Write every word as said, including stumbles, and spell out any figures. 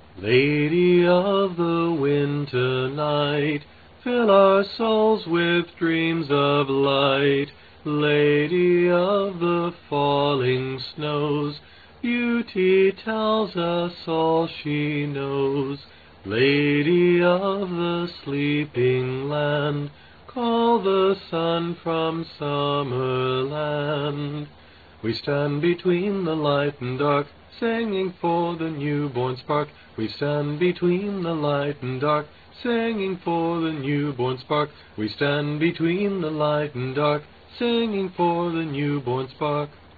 Lady of the winter night, fill our souls with dreams of light. Lady of the falling snows, beauty tells us all she knows. Lady of the sleeping land, call the sun from summer land. We stand between the light and dark, singing for the newborn spark. We stand between the light and dark, singing for the newborn spark. We stand between the light and dark, singing for the newborn spark.